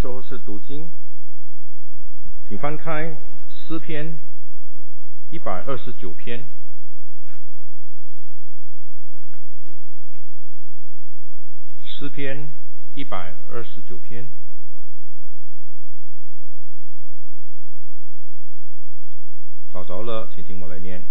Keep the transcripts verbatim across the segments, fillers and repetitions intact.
时候是读经，请翻开诗篇一百二十九篇。诗篇一百二十九篇。找着了，请听我来念。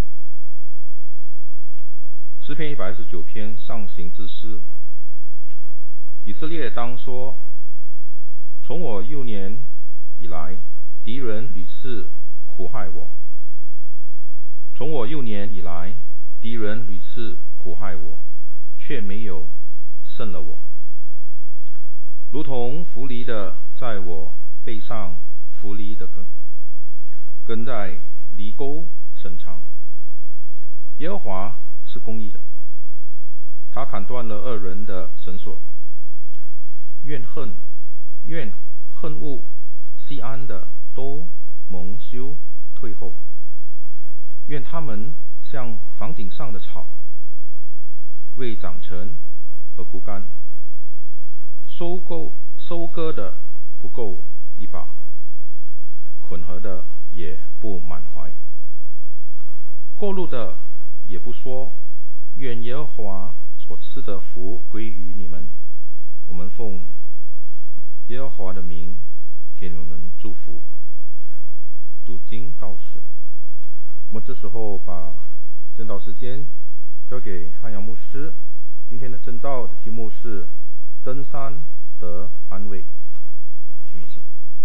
诗篇一百二十九篇，上行之诗。以色列当说，从我幼年以来，敌人屡次苦害我。从我幼年以来，敌人屡次苦害我，却没有胜了我。如同狐狸的在我背上，狐狸的根跟在犁沟伸长。耶和华是公义的，他砍断了恶人的绳索。愿恨愿恨恶西安的都蒙羞退后，愿他们像房顶上的草，未长成而枯干，收购收割的不够一把，捆合的也不满怀，过路的也不说，愿耶和华所赐的福归于你们。我们奉耶和华的名给你们祝福。读经到此，我们这时候把正道时间交给汉阳牧师。今天的正道的题目是登山得安慰。请牧师。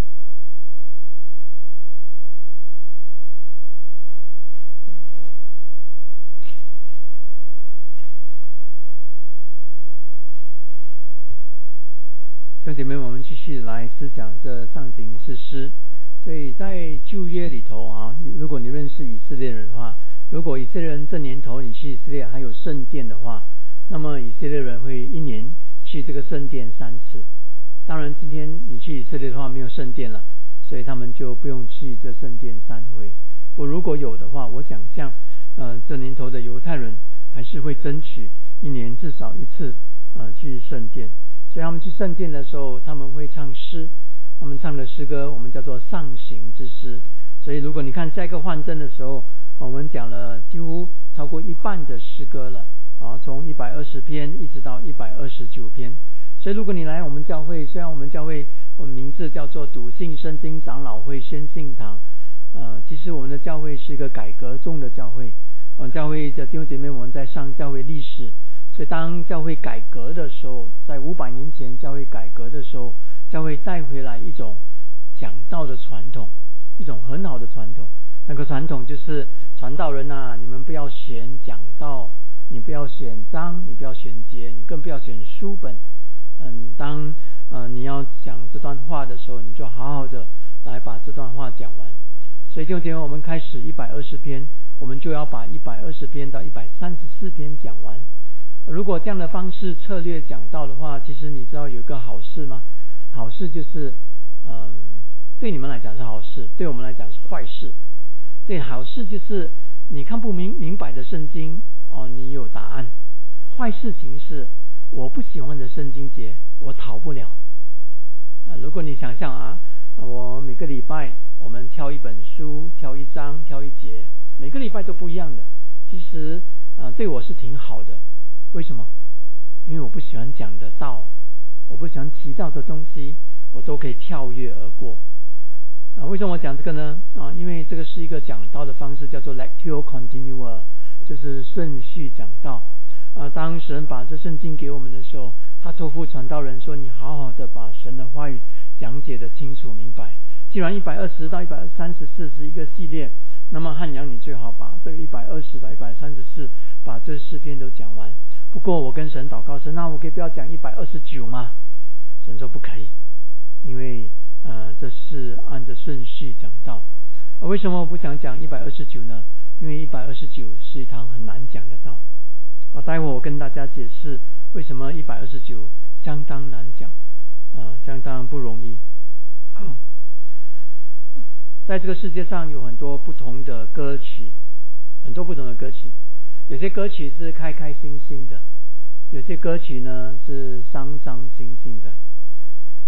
弟兄姐妹，我们继续来思想这上行之诗。所以在旧约里头啊，如果你认识以色列人的话，如果以色列人这年头你去以色列还有圣殿的话，那么以色列人会一年去这个圣殿三次。当然今天你去以色列的话没有圣殿了，所以他们就不用去这圣殿三回。不如果有的话，我想象呃这年头的犹太人还是会争取一年至少一次呃去圣殿。所以他们去圣殿的时候，他们会唱诗，他们唱的诗歌我们叫做上行之诗。所以如果你看下一个换证的时候，我们讲了几乎超过一半的诗歌了啊，从一百二十篇一直到一百二十九篇。所以如果你来我们教会，虽然我们教会我们名字叫做笃信圣经长老会宣信堂，呃，其实我们的教会是一个改革中的教会。我们教会的弟兄姐妹，我们在上教会历史。所以当教会改革的时候，在五百年前教会改革的时候，教会带回来一种讲道的传统，一种很好的传统。那个传统就是传道人啊，你们不要选讲道，你不要选章，你不要选节，你更不要选书本。嗯，当呃你要讲这段话的时候，你就好好的来把这段话讲完。所以就今天我们开始一百二十篇，我们就要把一百二十篇到一百三十四篇讲完。如果这样的方式策略讲到的话，其实你知道有一个好事吗？好事就是嗯，对你们来讲是好事，对我们来讲是坏事。对，好事就是你看不明明白的圣经哦，你有答案。坏事情是我不喜欢的圣经节我逃不了啊。如果你想象啊，我每个礼拜我们挑一本书，挑一章，挑一节，每个礼拜都不一样的，其实呃对我是挺好的。为什么？因为我不喜欢讲的道，我不喜欢提到的东西，我都可以跳跃而过。啊，为什么我讲这个呢？啊，因为这个是一个讲道的方式，叫做 lectio continua， 就是顺序讲道。啊，当神把这圣经给我们的时候，他托付传道人说：“你好好的把神的话语讲解的清楚明白。”既然一百二十到一百三十四是一个系列，那么汉阳你最好把这个一百二十到一百三十四把这四篇都讲完。不过我跟神祷告，神那我可以不要讲一百二十九吗？神说不可以，因为呃这是按着顺序讲道。而为什么我不想讲一百二十九呢？因为一百二十九是一堂很难讲的道。啊，待会我跟大家解释为什么一百二十九相当难讲，啊，相当不容易。好，在这个世界上有很多不同的歌曲，很多不同的歌曲。有些歌曲是开开心心的，有些歌曲呢是伤伤心心的。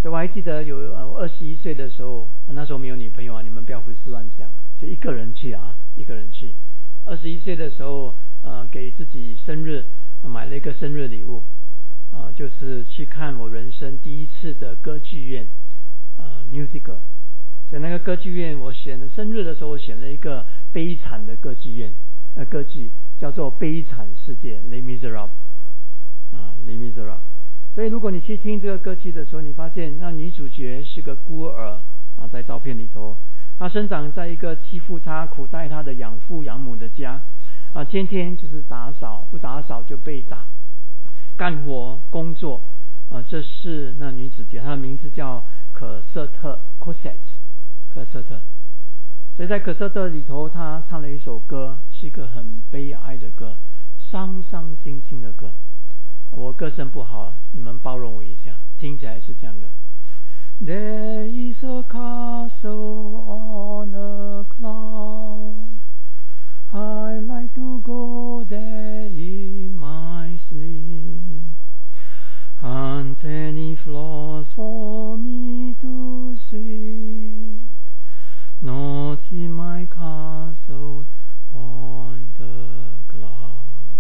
所以我还记得有呃二十一岁的时候，那时候没有女朋友啊，你们不要胡思乱想，就一个人去啊，一个人去。二十一岁的时候，呃，给自己生日、呃、买了一个生日礼物，啊、呃，就是去看我人生第一次的歌剧院，啊、呃、，musical。所以那个歌剧院，我选的生日的时候，我选了一个悲惨的歌剧院，呃，歌剧叫做《悲惨世界》（Les Miserables） 啊，《Les Miserables》。所以如果你去听这个歌剧的时候，你发现那女主角是个孤儿啊，在照片里头，她生长在一个欺负她、苦待她的养父养母的家啊，天天就是打扫，不打扫就被打，干活工作啊。这是那女主角，她的名字叫可瑟特 （Cosette）。可瑟特，所以在可瑟特里头，他唱了一首歌，是一个很悲哀的歌，伤伤心心的歌。我歌声不好，你们包容我一下，听起来是这样的。There is a castle on a cloud, I like to go there in my sleep, and any floors for me to sweep.Not in my castle on the cloud。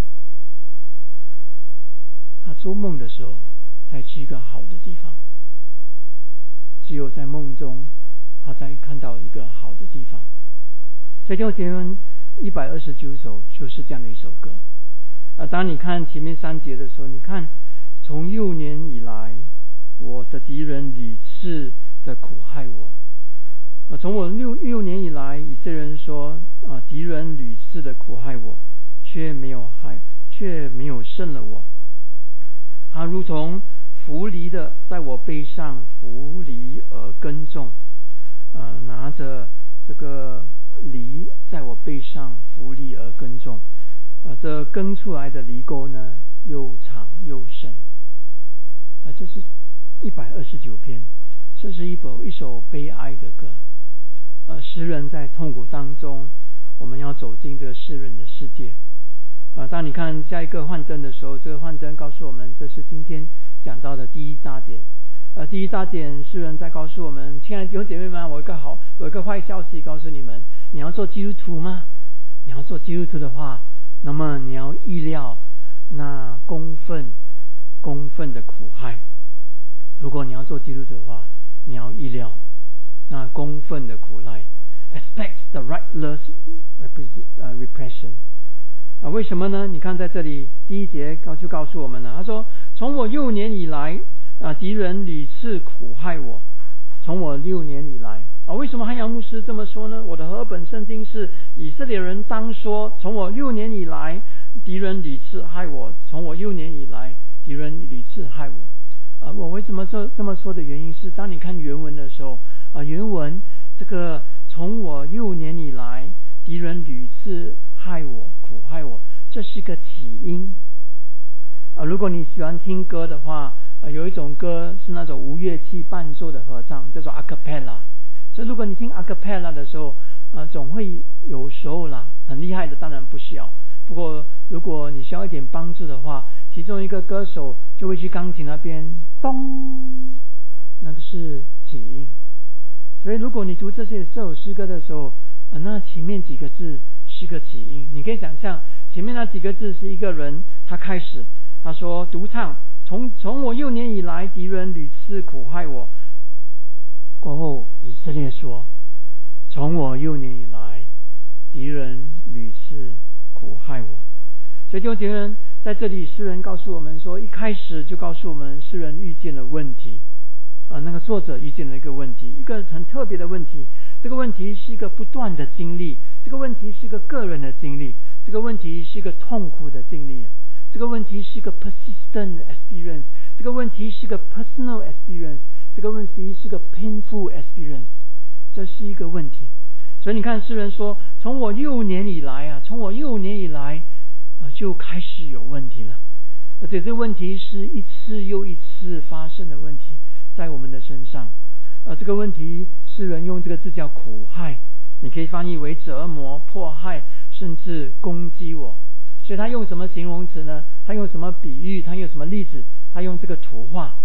他做梦的时候才去一个好的地方，只有在梦中他才看到一个好的地方。所以就结婚一百二十九首就是这样的一首歌。啊，当你看前面三节的时候，你看从幼年以来，我的敌人屡次的苦害我。啊，从我六六年以来，以色列人说啊，敌人屡次的苦害我，却没有害，却没有胜了我。他如同扶犁的在我背上扶犁而耕种，呃，拿着这个犁在我背上扶犁而耕种，啊，这耕出来的犁沟呢，又长又深。啊，这是一百二十九篇，这是一首一首悲哀的歌。呃，诗人在痛苦当中，我们要走进这个世人的世界。呃，当你看下一个幻灯的时候，这个幻灯告诉我们，这是今天讲到的第一大点。呃，第一大点，诗人在告诉我们，亲爱的弟兄姐妹们，我有一个好，我有一个坏消息告诉你们：你要做基督徒吗？你要做基督徒的话，那么你要预料那公愤、公愤的苦害。如果你要做基督徒的话，你要预料那公愤的苦害 ，expect the righteous repression。啊，为什么呢？你看在这里第一节告就告诉我们了，他说：从我幼年以来，啊，敌人屡次苦害我。从我六年以来，啊，为什么汉阳牧师这么说呢？我的和本圣经是以色列人当说：从我六年以来，敌人屡次害我。从我六年以来，敌人屡次害我。啊，我为什么这这么说的原因是，当你看原文的时候，啊，原文这个从我六年以来，敌人屡次害我、苦害我，这是个起因。啊，如果你喜欢听歌的话，呃，有一种歌是那种无乐器伴奏的合唱，叫做 a cappella。所以如果你听 a cappella 的时候，呃，总会有时候啦，很厉害的当然不需要。不过如果你需要一点帮助的话，其中一个歌手就会去钢琴那边咚，那个是起因。所以如果你读这些这首诗歌的时候，呃，那前面几个字是个起因。你可以想象前面那几个字是一个人，他开始他说独唱，从从我幼年以来，敌人屡次苦害我。过后以色列说，从我幼年以来，敌人屡次苦害我。所以弟兄姐妹，在这里诗人告诉我们说，一开始就告诉我们诗人遇见了问题啊，那个作者遇见了一个问题，一个很特别的问题。这个问题是一个不断的经历，这个问题是一个个人的经历，这个问题是一个痛苦的经历，这个问题是一个 persistent experience， 这个问题是一个 personal experience， 这个问题是一个 painful experience， 这是一个问题。所以你看诗人说，从我幼年以来啊，从我幼年以来呃，就开始有问题了，而且这个问题是一次又一次发生的问题在我们的身上。呃，这个问题诗人用这个字叫苦害，你可以翻译为折磨、迫害，甚至攻击我。所以他用什么形容词呢？他用什么比喻？他用什么例子？他用这个图画。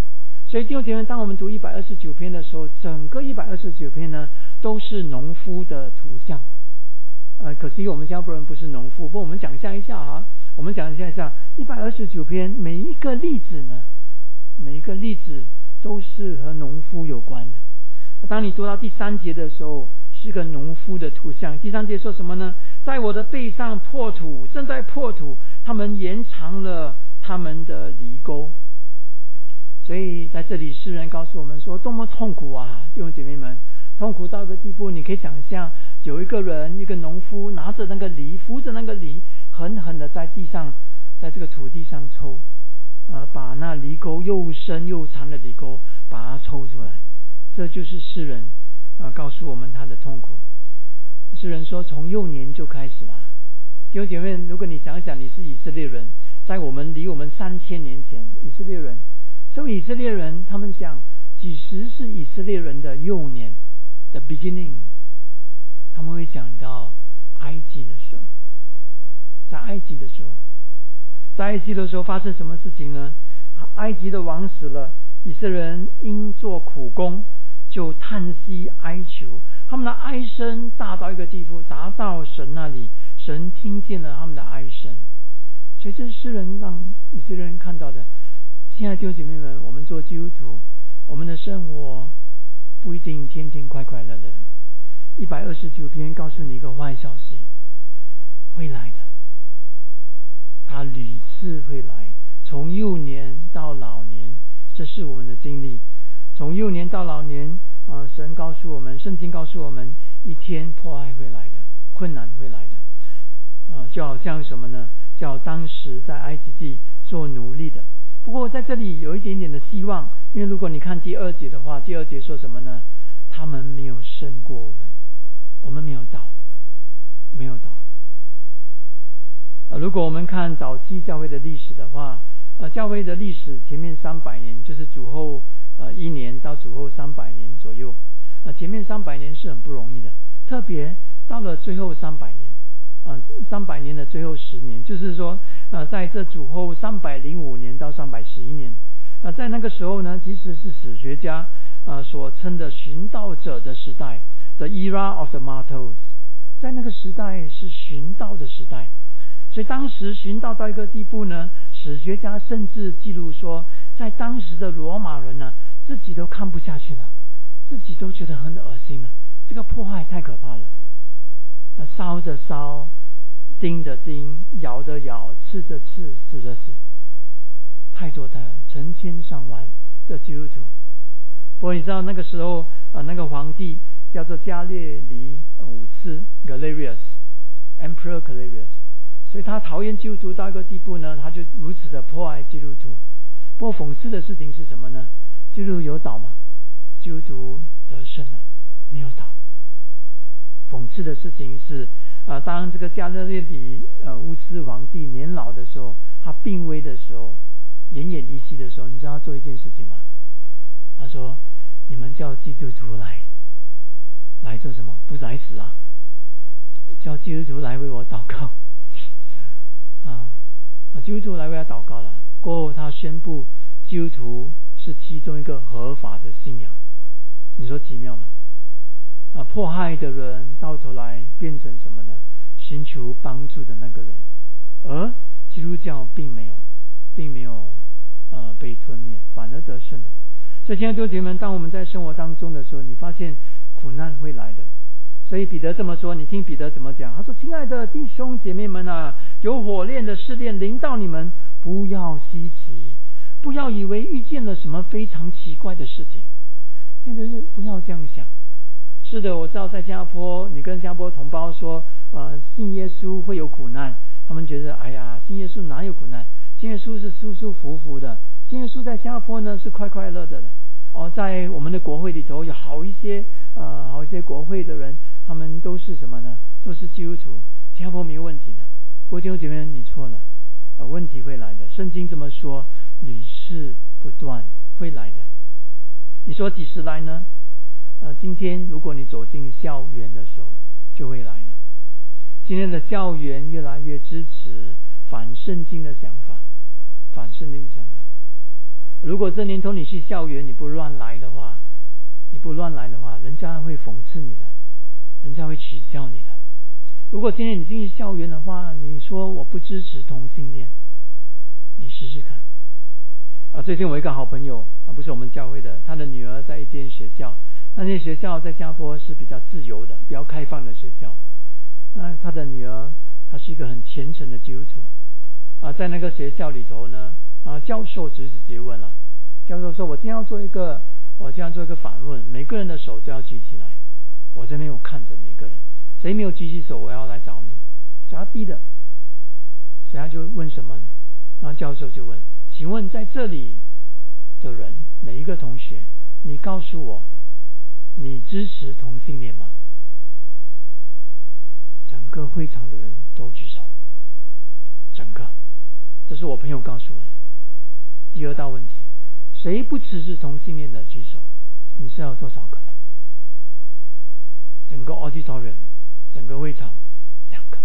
所以弟兄姐妹，当我们读一百二十九篇的时候，整个一百二十九篇呢都是农夫的图像。呃，可惜我们新加坡人不是农夫，不过我们想象一下啊，我们想象一下一百二十九篇每一个例子呢，每一个例子都是和农夫有关的。当你读到第三节的时候，是个农夫的图像。第三节说什么呢？在我的背上破土，正在破土，他们延长了他们的犁沟。所以在这里诗人告诉我们说，多么痛苦啊，弟兄姐妹们，痛苦到一个地步，你可以想象有一个人，一个农夫拿着那个犁，扶着那个犁，狠狠的在地上，在这个土地上抽，呃，把那犁沟又深又长的犁沟把它抽出来。这就是诗人呃告诉我们他的痛苦。诗人说，从幼年就开始了。弟兄姐妹，如果你想想你是以色列人，在我们离我们三千年前，以色列人身为以色列人，他们想几时是以色列人的幼年 the beginning， 他们会想到埃及的时候。在埃及的时候在埃及的时候发生什么事情呢？埃及的王死了，以色列人因做苦工就叹息哀求，他们的哀声大到一个地步，达到神那里，神听见了他们的哀声。所以这是诗人让以色列人看到的。亲爱的弟兄姐妹们，我们做基督徒，我们的生活不一定天天快快乐乐。一百二十九篇告诉你一个坏消息，会来的，他屡次会来，从幼年到老年，这是我们的经历。从幼年到老年，呃，神告诉我们，圣经告诉我们，一天迫害会来的，困难会来的，呃，就好像什么呢？叫当时在埃及地做奴隶的。不过在这里有一点点的希望，因为如果你看第二节的话，第二节说什么呢？他们没有胜过我们，我们没有倒，没有倒。呃，如果我们看早期教会的历史的话，呃，教会的历史前面三百年，就是主后呃一年到主后三百年左右，呃，前面三百年是很不容易的，特别到了最后三百年。呃，三百年的最后十年，就是说，呃，在这主后三百零五年到三百十一年，呃，在那个时候呢，其实是史学家呃所称的寻道者的时代 ，the era of the martyrs， 在那个时代是寻道的时代，所以当时寻道到一个地步呢，史学家甚至记录说，在当时的罗马人呢，自己都看不下去了，自己都觉得很恶心了，这个迫害太可怕了。烧着烧，钉着钉，咬着咬，刺着刺，死着死，太多的成千上万的基督徒。不过你知道那个时候呃，那个皇帝叫做加列里五世 Galerius Emperor Galerius， 所以他讨厌基督徒到一个地步呢，他就如此的迫害基督徒。不过讽刺的事情是什么呢？基督徒有倒吗？基督徒得胜了，没有倒。讽刺的事情是，呃，当这个加勒列里呃乌斯皇帝年老的时候，他病危的时候，奄奄一息的时候，你知道他做一件事情吗？他说：“你们叫基督徒来，来做什么？不是来死啊！叫基督徒来为我祷告啊！啊，基督徒来为他祷告了。过后，他宣布基督徒是其中一个合法的信仰。你说奇妙吗？”啊，迫害的人到头来变成什么呢？寻求帮助的那个人，而基督教并没有，并没有呃被吞灭，反而得胜了。所以，亲爱的弟兄姐妹们，当我们在生活当中的时候，你发现苦难会来的。所以彼得这么说，你听彼得怎么讲？他说：“亲爱的弟兄姐妹们啊，有火炼的试炼临到你们，不要稀奇，不要以为遇见了什么非常奇怪的事情。”现在就是不要这样想。是的，我知道在新加坡，你跟新加坡同胞说，呃，信耶稣会有苦难，他们觉得，哎呀，信耶稣哪有苦难？信耶稣是舒舒服服的，信耶稣在新加坡呢是快快乐乐的。哦，在我们的国会里头有好一些，呃，好一些国会的人，他们都是什么呢？都是基督徒，新加坡没有问题的。不过弟兄姐妹，你错了，呃，问题会来的。圣经这么说，屡试不断会来的。你说几时来呢？呃，今天如果你走进校园的时候，就会来了。今天的校园越来越支持反圣经的想法，反圣经的想法。 如果这年头你去校园，你不乱来的话，你不乱来的话，人家会讽刺你的，人家会取笑你的。如果今天你进去校园的话，你说我不支持同性恋，你试试看。啊，最近我一个好朋友啊，不是我们教会的，他的女儿在一间学校，那间学校在新加坡是比较自由的、比较开放的学校。那他的女儿，她是一个很虔诚的基督徒啊，在那个学校里头呢，啊，教授直接问了，教授说：“我今天要做一个，我今天要做一个访问，每个人的手都要举起来。我这边我看着每个人，谁没有举起手，我要来找你。”所以他逼的，所以他就问什么呢？然后教授就问：“请问在这里的人，每一个同学，你告诉我，你支持同性恋吗？”整个会场的人都举手，整个，这是我朋友告诉我的。第二道问题，谁不支持同性恋的举手？你知道有多少个呢？整个 auditorium， 整个会场两个。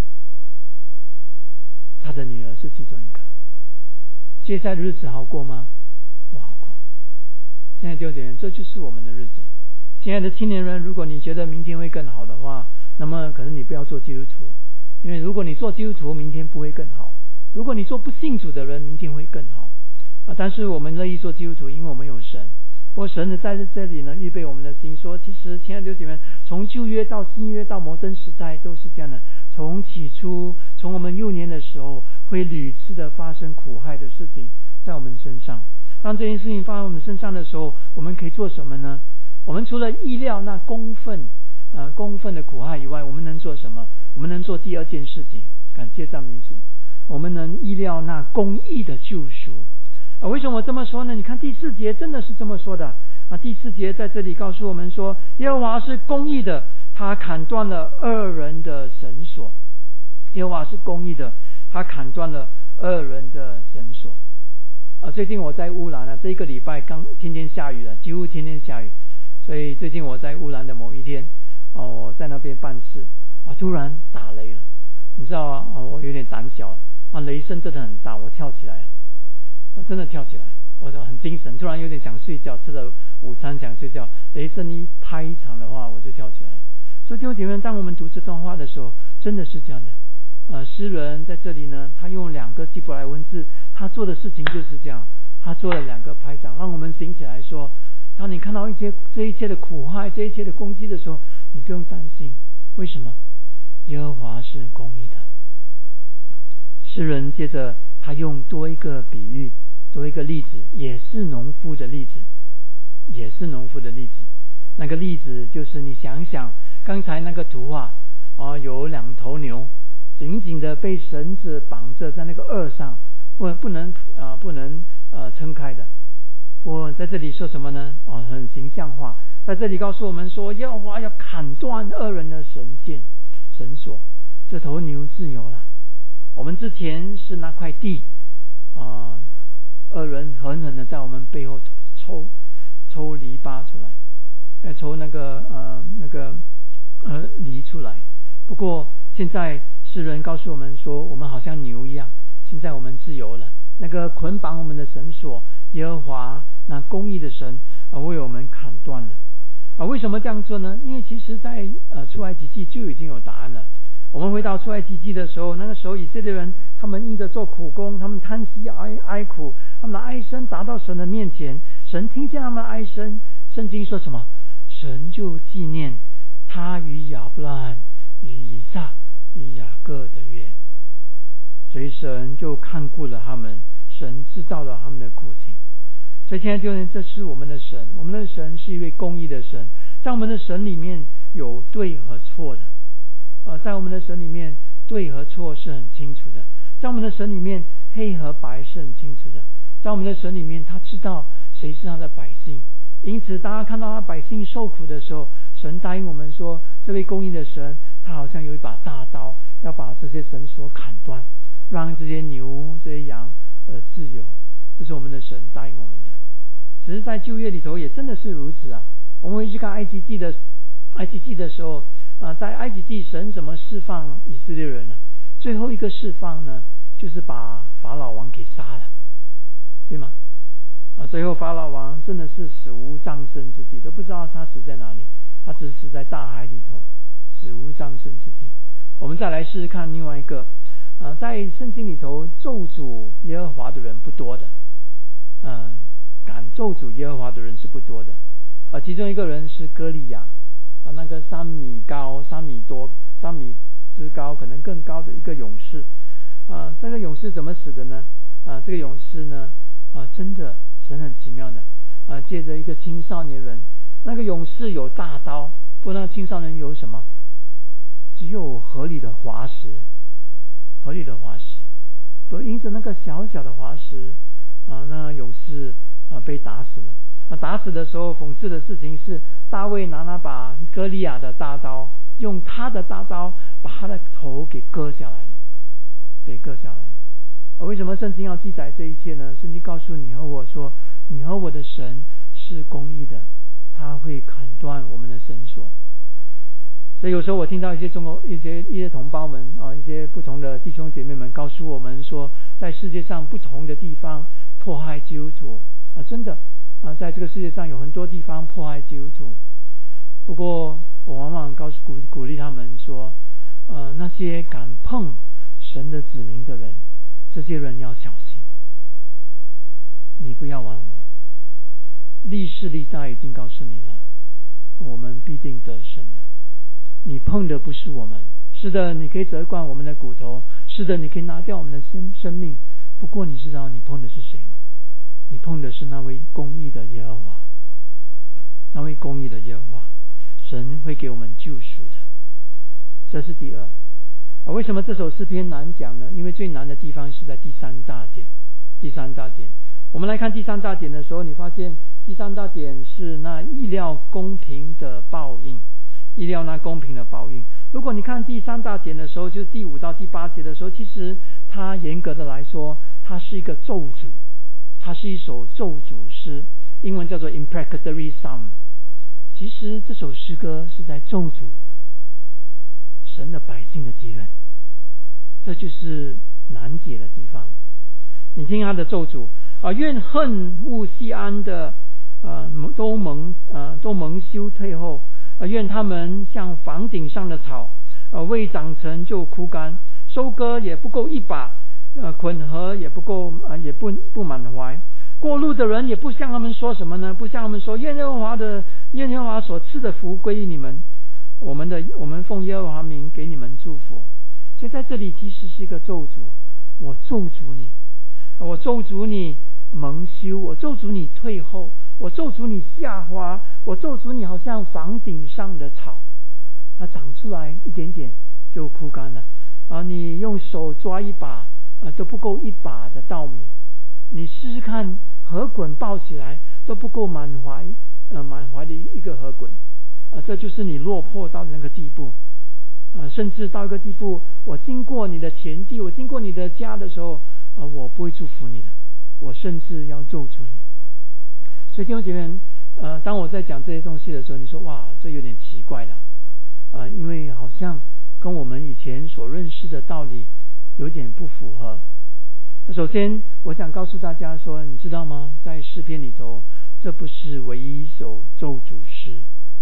他的女儿是其中一个。接下来的日子好过吗？不好过。现在弟兄姐妹，这就是我们的日子。亲爱的青年人，如果你觉得明天会更好的话，那么可能你不要做基督徒，因为如果你做基督徒，明天不会更好；如果你做不信主的人，明天会更好啊。但是我们乐意做基督徒，因为我们有神。不过神在这里呢，预备我们的心，说其实亲爱的弟兄姐妹，从旧约到新约到摩登时代都是这样的。从起初，从我们幼年的时候，会屡次的发生苦害的事情在我们身上。当这件事情发生在我们身上的时候，我们可以做什么呢？我们除了意料那公愤呃公愤的苦害以外，我们能做什么？我们能做第二件事情，感谢赞美主，我们能意料那公义的救赎。啊，为什么我这么说呢？你看第四节真的是这么说的啊！第四节在这里告诉我们说，耶和华是公义的，他砍断了恶人的绳索。耶和华是公义的，他砍断了恶人的绳索。啊，最近我在乌兰啊，这一个礼拜刚天天下雨了，几乎天天下雨。所以最近我在乌兰的某一天，哦、啊，我在那边办事，啊，突然打雷了。你知道啊，啊我有点胆小了啊，雷声真的很大，我跳起来了。我真的跳起来，我很精神，突然有点想睡觉，吃了午餐想睡觉，雷声一拍一场的话，我就跳起来了。所以弟兄姐妹，当我们读这段话的时候，真的是这样的。呃，诗人在这里呢，他用两个希伯来文字，他做的事情就是这样，他做了两个拍掌，让我们醒起来说，当你看到一些这一切的苦害，这一切的攻击的时候，你不用担心，为什么？耶和华是公义的。诗人接着他用多一个比喻，多一个例子，也是农夫的例子，也是农夫的例子。那个例子就是你想想刚才那个图画啊，有两头牛紧紧的被绳子绑着在那个轭上，不不能啊、呃、不能呃撑开的。我在这里说什么呢？哦，很形象化，在这里告诉我们说，耶和华要砍断恶人的绳线绳索，这头牛自由了。我们之前是那块地啊，恶人狠狠的在我们背后抽抽篱笆出来，抽那个呃那个呃犁出来。不过现在诗人告诉我们说，我们好像牛一样，现在我们自由了。那个捆绑我们的绳索，耶和华那公义的神啊为我们砍断了。啊，为什么这样做呢？因为其实在呃出埃及记就已经有答案了。我们回到出埃及记的时候，那个时候以色列人他们因着做苦工，他们叹息哀哀苦，他们的哀声达到神的面前，神听见他们的哀声，圣经说什么？神就纪念他与亚伯拉罕、与以撒、与雅各的约，所以神就看顾了他们，神知道了他们的苦情。所以现在弟兄们，这是我们的神，我们的神是一位公义的神，在我们的神里面有对和错的。呃，在我们的神里面，对和错是很清楚的；在我们的神里面，黑和白是很清楚的；在我们的神里面，他知道谁是他的百姓。因此，当他看到他百姓受苦的时候，神答应我们说，这位公义的神，他好像有一把大刀，要把这些绳索砍断，让这些牛、这些羊呃自由。这是我们的神答应我们的。其实，在旧约里头也真的是如此啊。我们回去看埃及记的埃及记的时候。啊，在埃及记神怎么释放以色列人呢？最后一个释放呢，就是把法老王给杀了，对吗？ 啊，最后法老王真的是死无葬身之地，都不知道他死在哪里，他只是死在大海里头，死无葬身之地。我们再来试试看另外一个，呃，在圣经里头咒诅耶和华的人不多的，呃，敢咒诅耶和华的人是不多的。啊，其中一个人是歌利亚，啊，那个三米高、三米多、三米之高，可能更高的一个勇士。啊，这个勇士怎么死的呢？啊，这个勇士呢，啊，真的神很奇妙的，啊，借着一个青少年人，那个勇士有大刀，不过那青少年有什么？只有河里的滑石，河里的滑石。不因着那个小小的滑石，啊，那个勇士啊被打死了。啊，打死的时候，讽刺的事情是，大卫拿那把歌利亚的大刀，用他的大刀把他的头给割下来了，给割下来了。啊，为什么圣经要记载这一切呢？圣经告诉你和我说，你和我的神是公义的，他会砍断我们的绳索。所以有时候我听到一些中国一些一些同胞们啊，一些不同的弟兄姐妹们告诉我们说，在世界上不同的地方迫害基督徒啊，真的啊，在这个世界上有很多地方迫害基督徒。不过我往往告诉鼓鼓励他们说，呃，那些敢碰神的子民的人，这些人要小心，你不要玩我。历世历代已经告诉你了，我们必定得胜的。你碰的不是我们，是的，你可以折断我们的骨头，是的，你可以拿掉我们的生生命。不过你知道你碰的是谁吗？你碰的是那位公义的耶和华，那位公义的耶和华，神会给我们救赎的。这是第二。啊，为什么这首诗篇难讲呢？因为最难的地方是在第三大点。第三大点，我们来看第三大点的时候，你发现第三大点是那意料公平的报应。意料那公平的报应。如果你看第三大点的时候，就是第五到第八节的时候，其实它严格的来说，它是一个咒诅，它是一首咒诅诗，英文叫做 imprecatory psalm。其实这首诗歌是在咒诅神的百姓的敌人，这就是难解的地方。你听他的咒诅啊，愿恨恶西安的呃都蒙呃都蒙羞退后。呃，愿他们像房顶上的草，呃，未长成就枯干，收割也不够一把，呃，捆禾也不够，呃，也不不满怀。过路的人也不向他们说什么呢？不向他们说，愿耶和华的愿耶和华所赐的福归于你们，我们的我们奉耶和华名给你们祝福。所以在这里其实是一个咒诅，我咒诅你，我咒诅你蒙羞，我咒诅你退后，我咒诅你下滑，我咒诅你好像房顶上的草，它长出来一点点就枯干了啊！你用手抓一把啊都不够一把的稻米，你试试看禾捆抱起来都不够满怀呃满怀的一个禾捆啊！这就是你落魄到那个地步啊！甚至到一个地步，我经过你的田地，我经过你的家的时候啊，我不会祝福你的，我甚至要咒诅你。所以弟兄姐妹，呃，当我在讲这些东西的时候，你说哇，这有点奇怪了，啊、呃，因为好像跟我们以前所认识的道理有点不符合。首先，我想告诉大家说，你知道吗？在诗篇里头，这不是唯一一首咒诅诗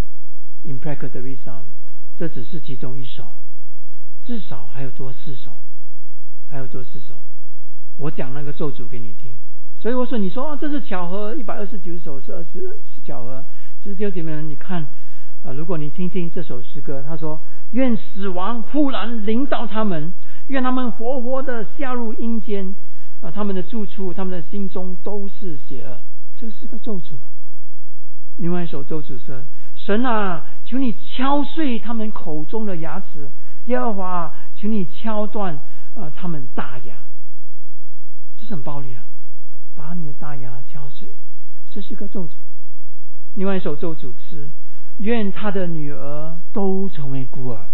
，imprecatory psalm， 这只是其中一首，至少还有多四首，还有多四首。我讲那个咒诅给你听。所以我说，你说啊，这是巧合，一百二十九首是二十是巧合。其实弟兄姐妹们，你看，啊、呃，如果你听听这首诗歌，他说：愿死亡忽然临到他们，愿他们活活的下入阴间，啊、呃，他们的住处，他们的心中都是邪恶。这是个咒诅。另外一首咒诅是：神啊，求你敲碎他们口中的牙齿；耶和华，求你敲断啊、呃、他们大牙。这是很暴力啊！把你的大牙敲碎，这是个咒诅。另外一首咒诅是：愿他的女儿都成为孤儿，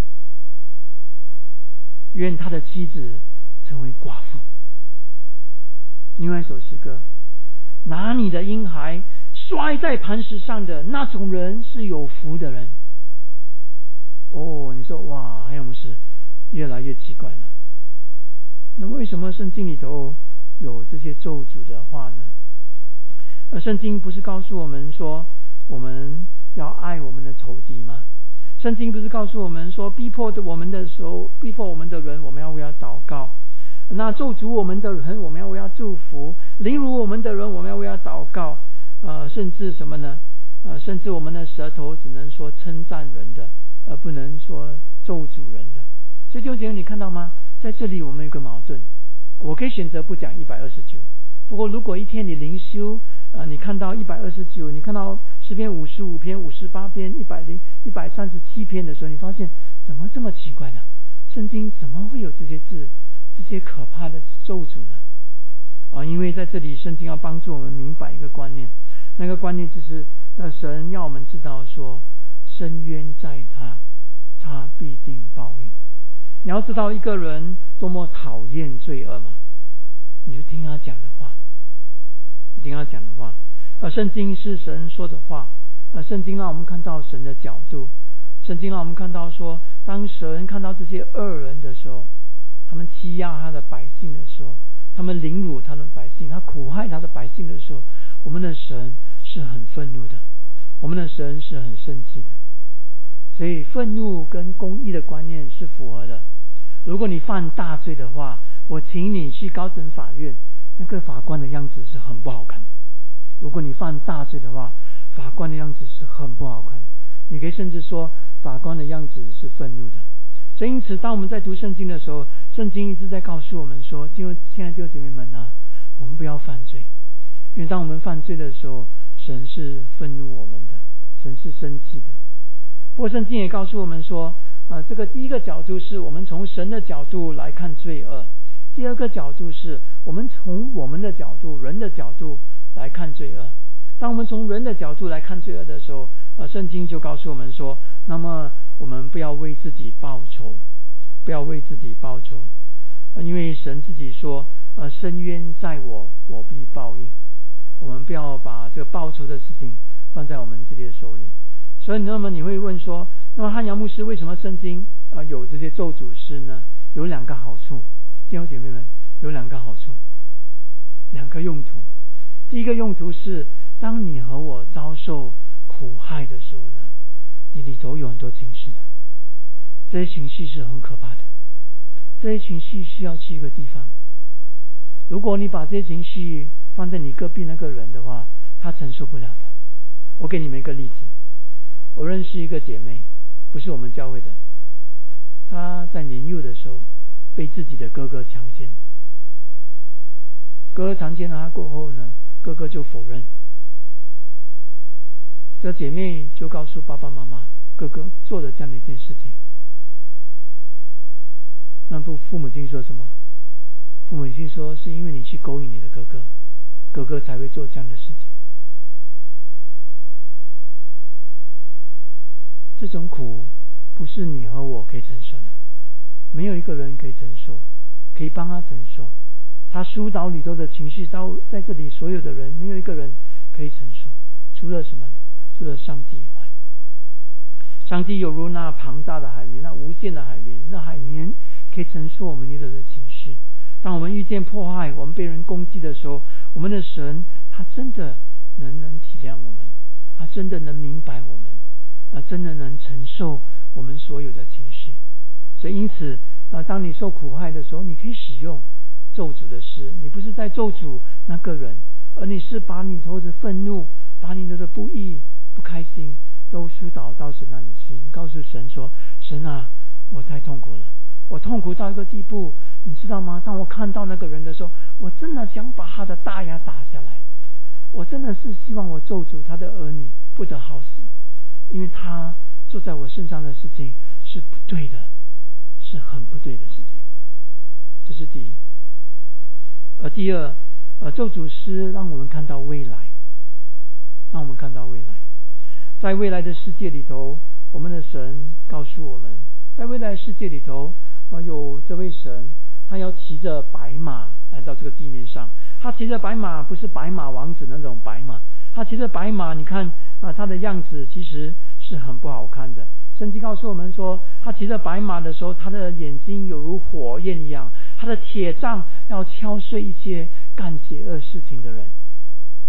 愿他的妻子成为寡妇。另外一首诗歌：拿你的婴孩摔在磐石上的那种人是有福的人。哦，你说哇，还有牧师，越来越奇怪了。那么为什么圣经里头有这些咒诅的话呢？ 而圣经不是告诉我们说我们要爱我们的仇敌吗？圣经不是告诉我们说逼迫我们的时候，逼迫我们的人我们要为他祷告，那咒诅我们的人我们要为他祝福，凌辱我们的人我们要为他祷告，呃，甚至什么呢？呃，甚至我们的舌头只能说称赞人的，而不能说咒诅人的。所以弟兄姐妹，你看到吗？在这里我们有个矛盾，我可以选择不讲一百二十九，不过如果一天你灵修，呃，你看到一百二十九，你看到诗篇五十五篇、五十八篇、一百零一百三十七篇的时候，你发现怎么这么奇怪呢？圣经怎么会有这些字，这些可怕的咒诅呢？啊，因为在这里圣经要帮助我们明白一个观念，那个观念就是，呃，神要我们知道说，深渊在他，他必定报应。你要知道一个人多么讨厌罪恶吗？你就听他讲的话，你听他讲的话。呃，圣经是神说的话，呃，圣经让我们看到神的角度，圣经让我们看到说，当神看到这些恶人的时候，他们欺压他的百姓的时候，他们凌辱他的百姓，他苦害他的百姓的时候，我们的神是很愤怒的，我们的神是很生气的。所以愤怒跟公义的观念是符合的。如果你犯大罪的话，我请你去高等法院，那个法官的样子是很不好看的。如果你犯大罪的话，法官的样子是很不好看的。你可以甚至说法官的样子是愤怒的。所以因此当我们在读圣经的时候，圣经一直在告诉我们说，就现在弟兄姐妹们啊，我们不要犯罪，因为当我们犯罪的时候，神是愤怒我们的，神是生气的。不过圣经也告诉我们说，呃，这个第一个角度是我们从神的角度来看罪恶，第二个角度是我们从我们的角度，人的角度来看罪恶。当我们从人的角度来看罪恶的时候，呃，圣经就告诉我们说，那么我们不要为自己报仇，不要为自己报仇，呃、因为神自己说，呃，深渊在我，我必报应。我们不要把这个报仇的事情放在我们自己的手里。所以那么你会问说，那么汉阳牧师为什么圣经啊、呃、有这些咒诅诗呢？有两个好处，弟兄姐妹们，有两个好处，两个用途。第一个用途是，当你和我遭受苦害的时候呢，你里头有很多情绪的，这些情绪是很可怕的，这些情绪需要去一个地方。如果你把这些情绪放在你隔壁那个人的话，他承受不了的。我给你们一个例子，我认识一个姐妹，不是我们教会的，她在年幼的时候被自己的哥哥强奸，哥哥强奸了她过后呢，哥哥就否认，这姐妹就告诉爸爸妈妈，哥哥做了这样的一件事情。那不父母亲说什么？父母亲说，是因为你去勾引你的哥哥，哥哥才会做这样的事情。这种苦不是你和我可以承受的，没有一个人可以承受，可以帮他承受。他疏导里头的情绪，到在这里所有的人，没有一个人可以承受，除了什么呢？除了上帝以外。上帝有如那庞大的海绵，那无限的海绵，那海绵可以承受我们里头的情绪。当我们遇见迫害，我们被人攻击的时候，我们的神他真的能能体谅我们，他真的能明白我们，啊，真的能承受我们所有的情绪。所以因此，呃，当你受苦害的时候，你可以使用咒诅的诗，你不是在咒诅那个人，而你是把你头的愤怒，把你的不义、不开心都疏导到神那里去。你告诉神说，神啊，我太痛苦了，我痛苦到一个地步，你知道吗？当我看到那个人的时候，我真的想把他的大牙打下来，我真的是希望我咒诅他的儿女不得好死，因为他做在我身上的事情是不对的，是很不对的事情。这是第一。而第二，呃，咒诅诗让我们看到未来，让我们看到未来。在未来的世界里头，我们的神告诉我们，在未来的世界里头，呃，有这位神，他要骑着白马来到这个地面上。他骑着白马，不是白马王子那种白马，他骑着白马，你看啊、呃，他的样子其实是很不好看的。圣经告诉我们说，他骑着白马的时候，他的眼睛有如火焰一样，他的铁杖要敲碎一些干邪恶事情的人。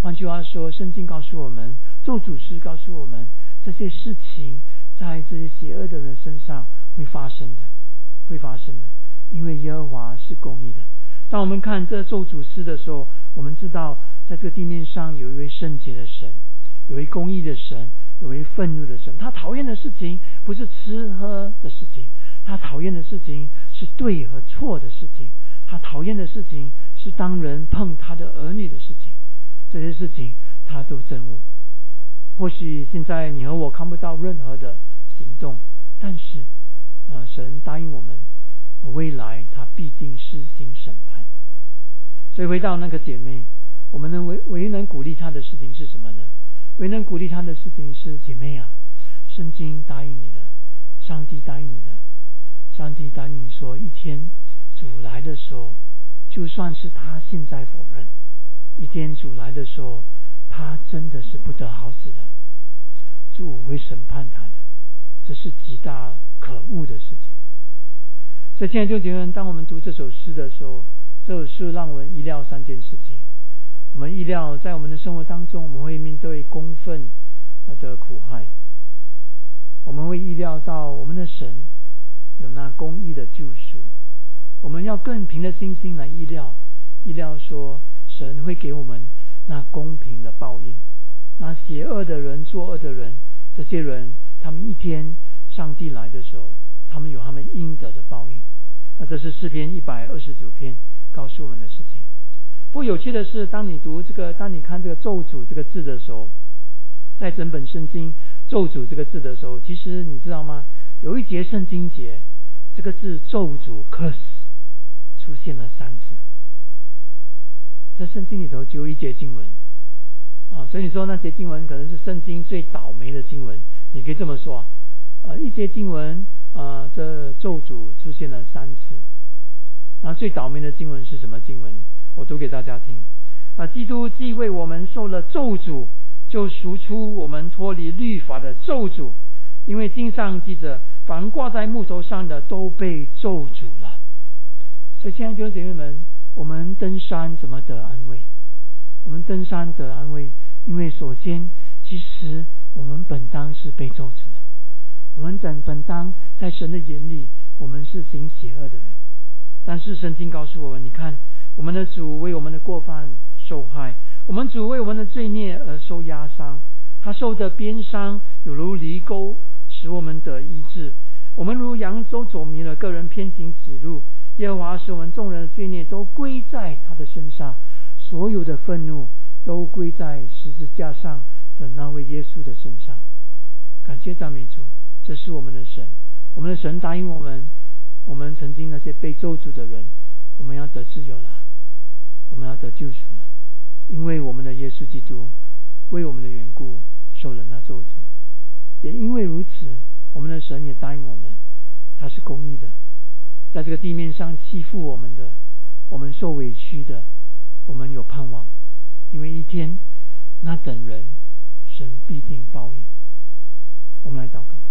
换句话说，圣经告诉我们，咒诅诗告诉我们，这些事情在这些邪恶的人身上会发生的，会发生的，因为耶和华是公义的。当我们看这咒诅诗的时候，我们知道在这个地面上有一位圣洁的神，有一位公义的神，有一位愤怒的神。他讨厌的事情不是吃喝的事情，他讨厌的事情是对和错的事情，他讨厌的事情是当人碰他的儿女的事情，这些事情他都憎恶。或许现在你和我看不到任何的行动，但是呃，神答应我们，未来他必定施行审判。所以回到那个姐妹，我们能唯唯一能鼓励她的事情是什么呢？唯一能鼓励她的事情是，姐妹啊，圣经答应你的，上帝答应你的，上帝答应你说，一天主来的时候，就算是他现在否认，一天主来的时候，他真的是不得好死的，主会审判他的，这是极大可恶的事情。所以亲爱的弟兄姐妹们，当我们读这首诗的时候，这首诗让我们意料三件事情。我们意料在我们的生活当中，我们会面对公愤的苦害，我们会意料到我们的神有那公义的救赎，我们要更凭着信心来意料，意料说神会给我们那公平的报应。那邪恶的人、作恶的人，这些人他们一天上帝来的时候，他们有他们应得的报应。那这是诗篇一百二十九篇告诉我们的事情。不过有趣的是，当你读这个，当你看这个咒诅这个字的时候，在整本圣经咒诅这个字的时候，其实你知道吗？有一节圣经节，这个字咒诅 curse 出现了三次。在圣经里头只有一节经文啊，所以你说那节经文可能是圣经最倒霉的经文，你可以这么说啊。呃，一节经文啊，这咒诅出现了三次。那最倒霉的经文是什么经文？我读给大家听啊。基督既为我们受了咒诅，就赎出我们脱离律法的咒诅，因为经上记着，凡挂在木头上的都被咒诅了。所以亲爱的弟兄姐妹们，我们登山怎么得安慰？我们登山得安慰，因为首先其实我们本当是被咒诅的，我们等本当在神的眼里我们是行邪恶的人。但是圣经告诉我们，你看我们的主为我们的过犯受害，我们主为我们的罪孽而受压伤，他受的鞭伤有如犁钩，使我们得医治。我们如羊都走迷了，个人偏行己路，耶和华使我们众人的罪孽都归在他的身上，所有的愤怒都归在十字架上的那位耶稣的身上。感谢赞美主，这是我们的神，我们的神答应我们，我们曾经那些被咒诅的人，我们要得自由了，我们要得救赎了，因为我们的耶稣基督为我们的缘故受了那咒诅。也因为如此，我们的神也答应我们，他是公义的，在这个地面上欺负我们的，我们受委屈的，我们有盼望，因为一天那等人神必定报应。我们来祷告。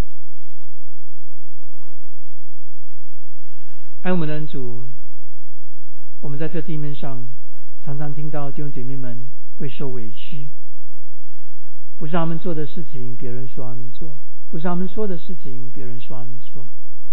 爱我们的恩主，我们在这地面上常常听到弟兄姐妹们会受委屈，不是他们做的事情别人说他们做，不是他们说的事情别人说他们做。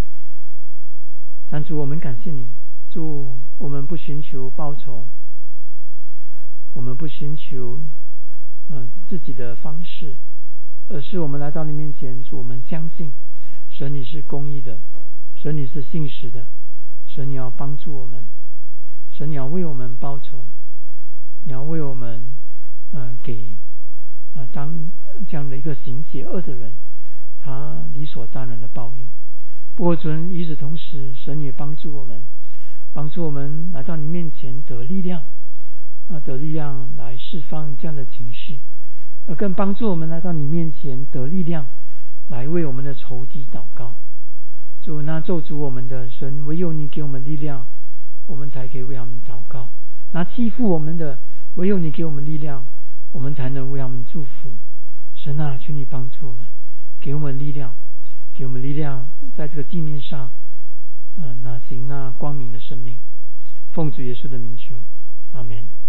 但主，我们感谢你，主，我们不寻求报酬，我们不寻求呃自己的方式，而是我们来到你面前，主，我们相信神你是公义的，神你是信实的，神你要帮助我们，神你要为我们报仇，你要为我们呃给呃当这样的一个行邪恶的人他理所当然的报应。不过主，与此同时，神也帮助我们，帮助我们来到你面前得力量啊，得力量来释放这样的情绪，而更帮助我们来到你面前得力量来为我们的仇敌祷告。主，那咒诅我们的神，唯有你给我们力量，我们才可以为他们祷告；那欺负我们的，唯有你给我们力量，我们才能为他们祝福。神啊，求你帮助我们，给我们力量，给我们力量，在这个地面上，呃，那行那光明的生命。奉主耶稣的名求，阿们。